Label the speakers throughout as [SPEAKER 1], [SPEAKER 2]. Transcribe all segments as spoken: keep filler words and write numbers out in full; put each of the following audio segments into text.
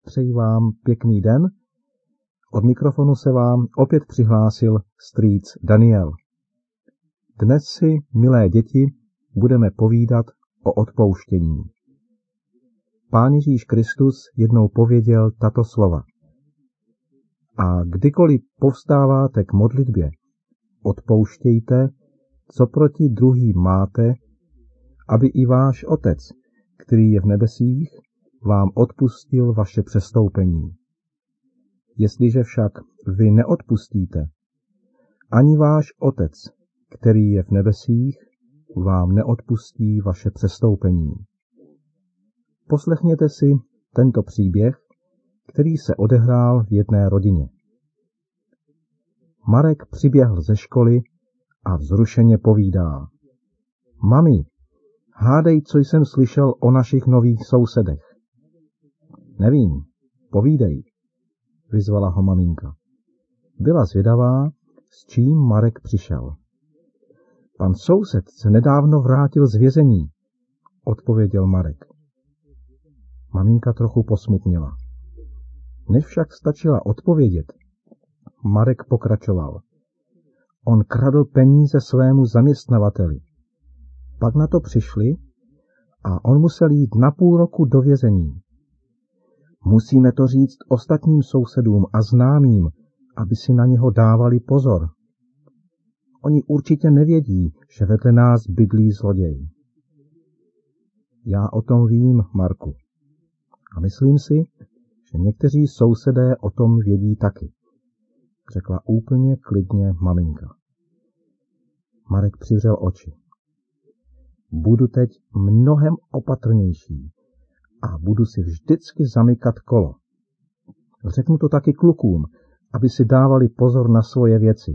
[SPEAKER 1] přeji vám pěkný den. Od mikrofonu se vám opět přihlásil strýc Daniel. Dnes si, milé děti, budeme povídat o odpouštění. Pán Ježíš Kristus jednou pověděl tato slova. A kdykoliv povstáváte k modlitbě, odpouštějte, co proti druhým máte, aby i váš Otec, který je v nebesích, vám odpustil vaše přestoupení. Jestliže však vy neodpustíte, ani váš Otec, který je v nebesích, vám neodpustí vaše přestoupení. Poslechněte si tento příběh, který se odehrál v jedné rodině. Marek přiběhl ze školy a vzrušeně povídá. Mami, hádej, co jsem slyšel o našich nových sousedech. Nevím, povídej, vyzvala ho maminka. Byla zvědavá, s čím Marek přišel. Pan soused se nedávno vrátil z vězení, odpověděl Marek. Maminka trochu posmutněla. Než však stačila odpovědět, Marek pokračoval. On kradl peníze svému zaměstnavateli. Pak na to přišli a on musel jít na půl roku do vězení. Musíme to říct ostatním sousedům a známým, aby si na něho dávali pozor. Oni určitě nevědí, že vedle nás bydlí zloděj. Já o tom vím, Marku. A myslím si, že někteří sousedé o tom vědí taky, řekla úplně klidně maminka. Marek přivřel oči. Budu teď mnohem opatrnější a budu si vždycky zamykat kolo. Řeknu to taky klukům, aby si dávali pozor na svoje věci.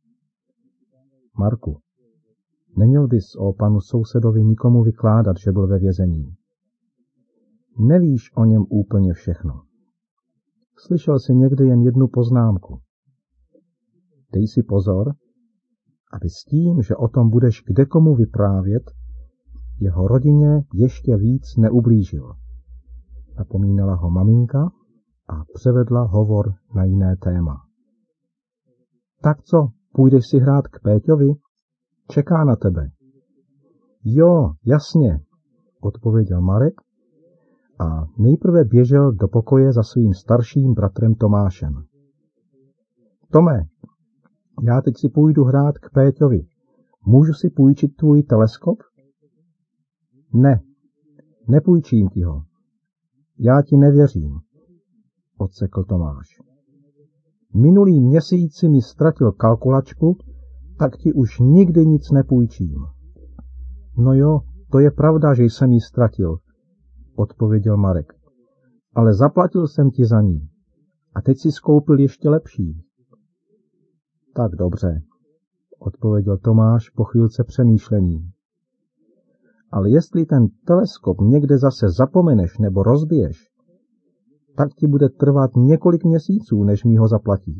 [SPEAKER 1] Marku, neměl bys o panu sousedovi nikomu vykládat, že byl ve vězení. Nevíš o něm úplně všechno. Slyšel jsi někdy jen jednu poznámku. Dej si pozor, aby s tím, že o tom budeš kdekomu vyprávět, jeho rodině ještě víc neublížil. Napomínala ho maminka a převedla hovor na jiné téma. Tak co, půjdeš si hrát k Péťovi? Čeká na tebe. Jo, jasně, odpověděl Marek a nejprve běžel do pokoje za svým starším bratrem Tomášem. Tome, já teď si půjdu hrát k Péťovi. Můžu si půjčit tvůj teleskop? Ne, nepůjčím ti ho. Já ti nevěřím, odsekl Tomáš. Minulý měsíc si mi ztratil kalkulačku, tak ti už nikdy nic nepůjčím. No jo, to je pravda, že jsem ji ztratil, odpověděl Marek. Ale zaplatil jsem ti za ní. A teď si skoupil ještě lepší. Tak dobře, odpověděl Tomáš po chvílce přemýšlení. Ale jestli ten teleskop někde zase zapomeneš nebo rozbiješ, tak ti bude trvat několik měsíců, než mi ho zaplatíš.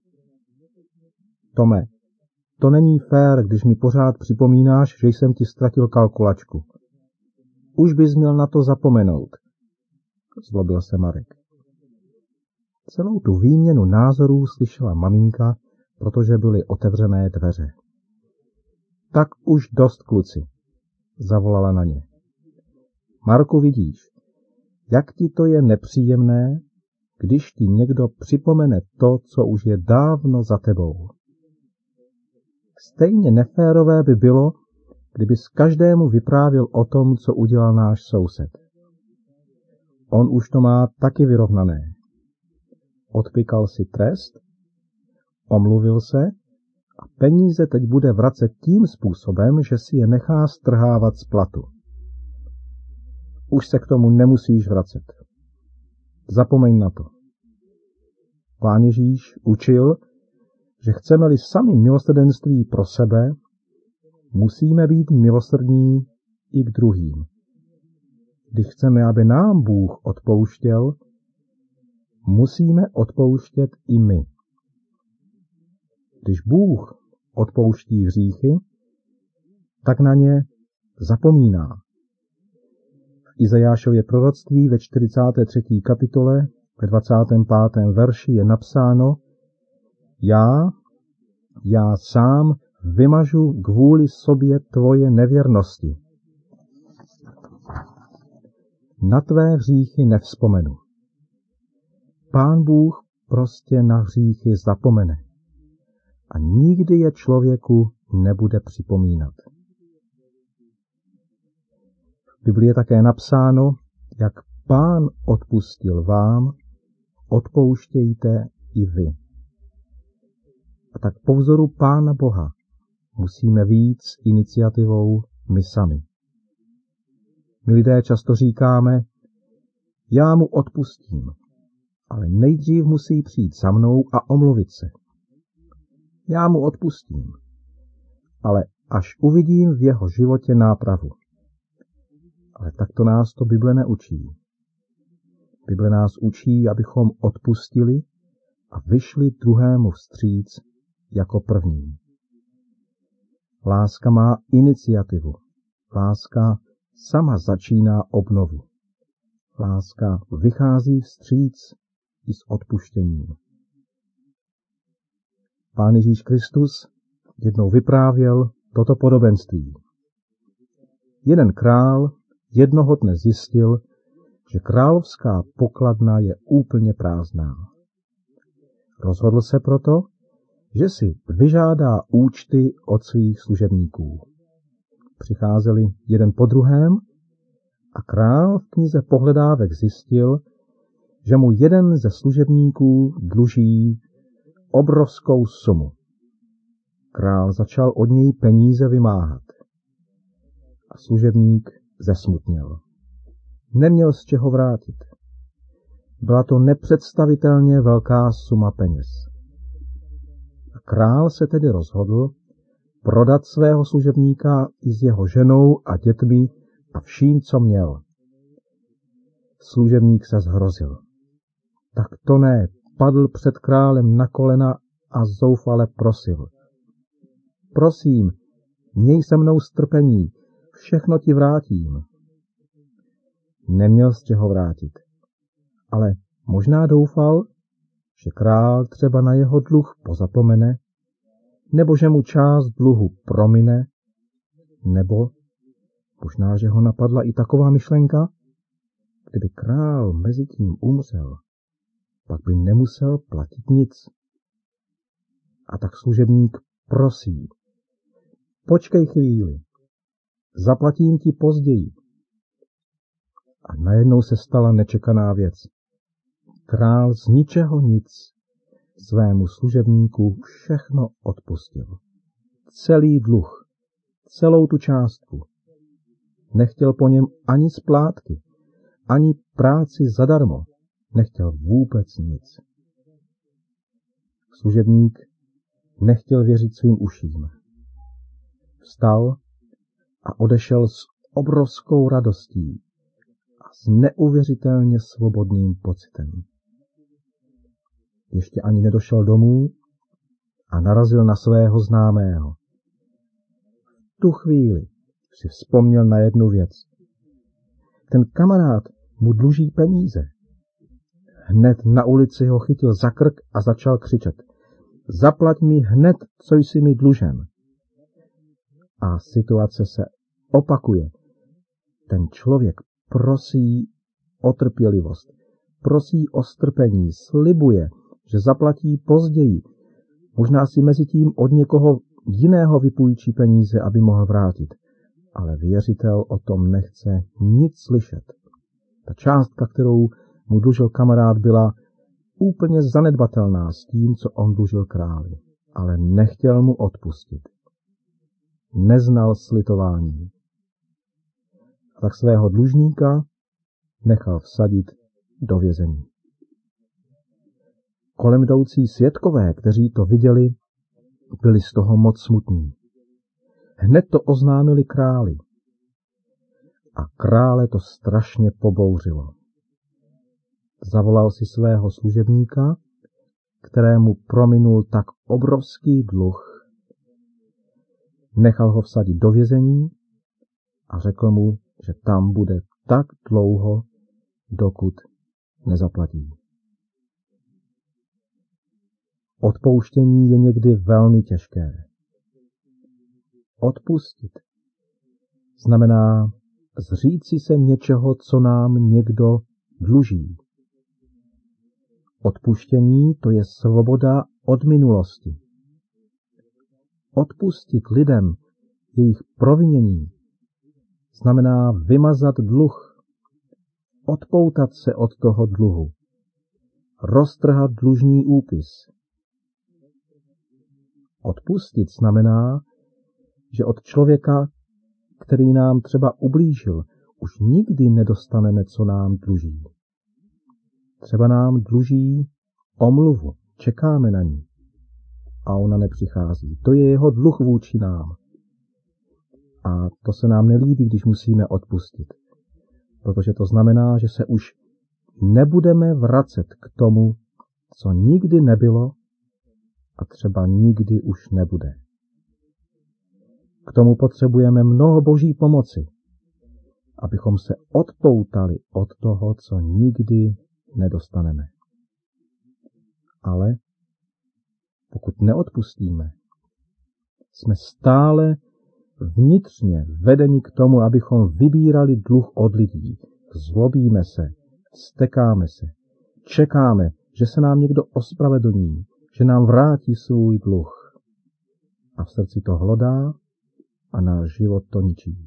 [SPEAKER 1] Tome, to není fér, když mi pořád připomínáš, že jsem ti ztratil kalkulačku. Už bys měl na to zapomenout, zlobil se Marek. Celou tu výměnu názorů slyšela maminka, protože byly otevřené dveře. Tak už dost, kluci, zavolala na ně. Marku, vidíš, jak ti to je nepříjemné, když ti někdo připomene to, co už je dávno za tebou. Stejně neférové by bylo, kdybys každému vyprávěl o tom, co udělal náš soused. On už to má taky vyrovnané. Odpykal si trest, omluvil se a peníze teď bude vracet tím způsobem, že si je nechá strhávat z platu. Už se k tomu nemusíš vracet. Zapomeň na to. Pán Ježíš učil, že chceme-li sami milosrdenství pro sebe, musíme být milosrdní i k druhým. Když chceme, aby nám Bůh odpouštěl, musíme odpouštět i my. Když Bůh odpouští hříchy, tak na ně zapomíná. V Izajášově proroctví ve čtyřicáté třetí kapitole Ve dvacátém pátém verši je napsáno: Já, já sám vymažu kvůli sobě tvoje nevěrnosti. Na tvé hříchy nevzpomenu. Pán Bůh prostě na hříchy zapomene a nikdy je člověku nebude připomínat. V Biblii je také napsáno, jak Pán odpustil vám, odpouštějte i vy. A tak po vzoru Pána Boha musíme vyjít s iniciativou my sami. My lidé často říkáme, já mu odpustím, ale nejdřív musí přijít za mnou a omluvit se. Já mu odpustím, ale až uvidím v jeho životě nápravu. Ale takto nás to Bible neučí. Bible nás učí, abychom odpustili a vyšli druhému vstříc jako první. Láska má iniciativu. Láska sama začíná obnovu. Láska vychází vstříc i s odpuštěním. Pán Ježíš Kristus jednou vyprávěl toto podobenství. Jeden král jednoho dne zjistil, že královská pokladna je úplně prázdná. Rozhodl se proto, že si vyžádá účty od svých služebníků. Přicházeli jeden po druhém a král v knize pohledávek zjistil, že mu jeden ze služebníků dluží obrovskou sumu. Král začal od něj peníze vymáhat. A služebník zesmutněl. Neměl z čeho vrátit. Byla to nepředstavitelně velká suma peněz. A král se tedy rozhodl prodat svého služebníka i s jeho ženou a dětmi a vším, co měl. Služebník se zhrozil. Tak to ne, padl před králem na kolena a zoufale prosil. Prosím, měj se mnou strpení, všechno ti vrátím. Neměl z čeho vrátit, ale možná doufal, že král třeba na jeho dluh pozapomene, nebo že mu část dluhu promine, nebo možná, že ho napadla i taková myšlenka, kdyby král mezi tím umřel, pak by nemusel platit nic. A tak služebník prosí, počkej chvíli, zaplatím ti později. A najednou se stala nečekaná věc. Král z ničeho nic svému služebníku všechno odpustil. Celý dluh, celou tu částku. Nechtěl po něm ani splátky, ani práci zadarmo. Nechtěl vůbec nic. Služebník nechtěl věřit svým uším. Vstal a odešel s obrovskou radostí a s neuvěřitelně svobodným pocitem. Ještě ani nedošel domů a narazil na svého známého. V tu chvíli si vzpomněl na jednu věc. Ten kamarád mu dluží peníze. Hned na ulici ho chytil za krk a začal křičet. Zaplať mi hned, co jsi mi dlužen. A situace se opakuje. Ten člověk prosí o trpělivost, prosí o strpení, slibuje, že zaplatí později. Možná si mezi tím od někoho jiného vypůjčí peníze, aby mohl vrátit. Ale věřitel o tom nechce nic slyšet. Ta částka, kterou mu dlužil kamarád, byla úplně zanedbatelná s tím, co on dlužil králi, ale nechtěl mu odpustit. Neznal slitování. A tak svého dlužníka nechal vsadit do vězení. Kolem jdoucí svědkové, kteří to viděli, byli z toho moc smutní. Hned to oznámili králi. A krále to strašně pobouřilo. Zavolal si svého služebníka, kterému prominul tak obrovský dluh. Nechal ho vsadit do vězení a řekl mu, že tam bude tak dlouho, dokud nezaplatí. Odpouštění je někdy velmi těžké. Odpustit znamená zříci se něčeho, co nám někdo dluží. Odpuštění to je svoboda od minulosti. Odpustit lidem jejich provinění znamená vymazat dluh, odpoutat se od toho dluhu, roztrhat dlužní úpis. Odpustit znamená, že od člověka, který nám třeba ublížil, už nikdy nedostaneme, co nám dluží. Třeba nám dluží omluvu, čekáme na ní a ona nepřichází. To je jeho dluh vůči nám. A to se nám nelíbí, když musíme odpustit, protože to znamená, že se už nebudeme vracet k tomu, co nikdy nebylo a třeba nikdy už nebude. K tomu potřebujeme mnoho boží pomoci, abychom se odpoutali od toho, co nikdy nedostaneme. Ale pokud neodpustíme, jsme stále vnitřně vedeni k tomu, abychom vybírali dluh od lidí. Zlobíme se, vztekáme se, čekáme, že se nám někdo ospravedlní, že nám vrátí svůj dluh. A v srdci to hlodá a náš život to ničí.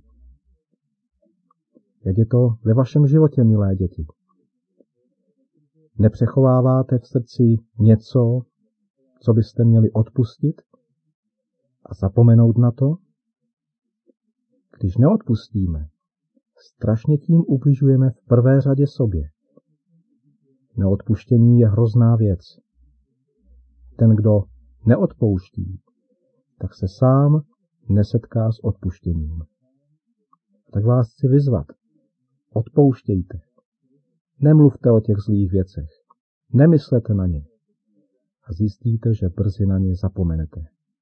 [SPEAKER 1] Jak je to ve vašem životě, milé děti? Nepřechováváte v srdci něco, co byste měli odpustit a zapomenout na to? Když neodpustíme, strašně tím ubližujeme v prvé řadě sobě. Neodpuštění je hrozná věc. Ten, kdo neodpouští, tak se sám nesetká s odpuštěním. Tak vás chci vyzvat. Odpouštějte. Nemluvte o těch zlých věcech. Nemyslete na ně. A zjistíte, že brzy na ně zapomenete.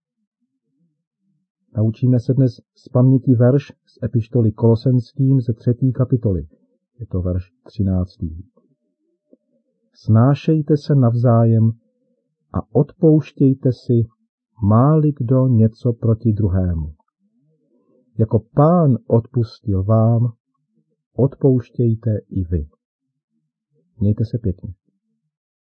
[SPEAKER 1] Naučíme se dnes z paměti verš z epištoly Kolosenským ze třetí kapitoly. Je to verš třináctý. Snášejte se navzájem a odpouštějte si, má-li kdo něco proti druhému. Jako Pán odpustil vám, odpouštějte i vy. Mějte se pěkně.